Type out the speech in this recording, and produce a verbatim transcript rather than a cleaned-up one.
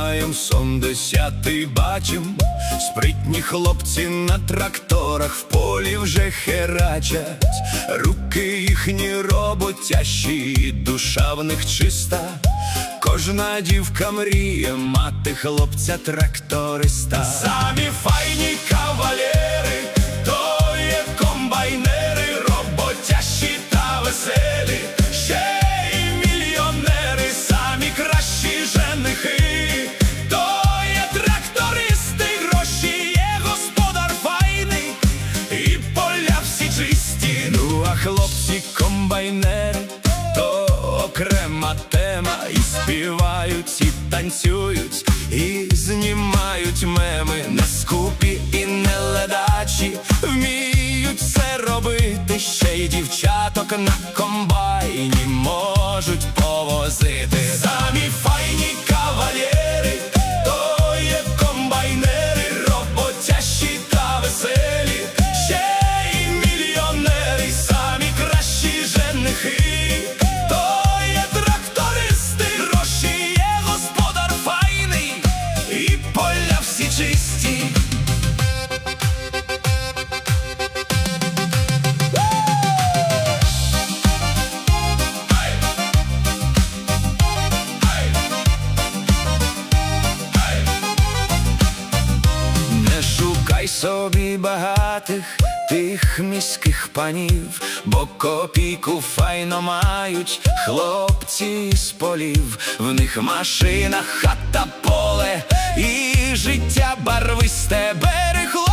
маєм сон десятий бачим. Спритні хлопці на тракторах в полі вже херачать. Руки їхні роботящі, душа в них чиста. Кожна дівка мріє мати хлопця-тракториста. Самі файні кавалери, то є комбайнери, роботящі та веселі. Ще й мільйонери, самі кращі женихи, то є трактористи, гроші є господар файний, і поля всі чисті. Ну а хлопці-комбайнери то окрема тема. І співають, і танцюють, і знімають меми. Не скупі і не ледачі, вміють все робити. Ще й дівчаток на комбайні можуть повозити. Самі файні кавалєри, то є комбайнери, роботящі та веселі. Ще й мільйонери, самі кращі женихи, чисті. Не шукай собі багатих тих міських панів, бо копійку файно мають хлопці з полів. В них машина, хата, поле і життя барвисте. Бери, хлопці,